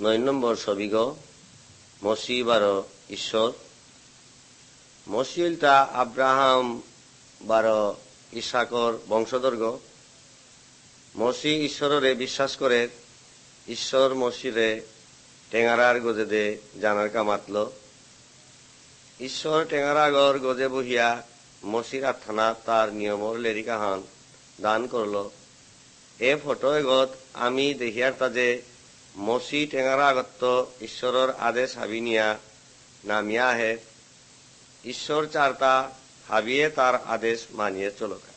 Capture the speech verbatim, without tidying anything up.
নয় নম্বর ছবিগ মসি বারো ঈশ্বর মসিলটা আব্রাহাম বারো ইসাকর বংশধর্গ মসি ঈশ্বরে বিশ্বাস করে ঈশ্বর মসিরে টেঙারার গজে দে জানার কামাতল ঈশ্বর টেঙারাগর গজে বহিয়া মসির আত্মানা তার নিয়মর লেরিকাহান দান করল এ ফটো এগত আমি দেখিয়ার তাজে মসি টেঙারা আগত্ত ঈশ্বরের আদেশ হাবিনিয়া নামিয়া আহে ঈশ্বর চারতা হাবিয়ে তার আদেশ মানিয়ে চলকা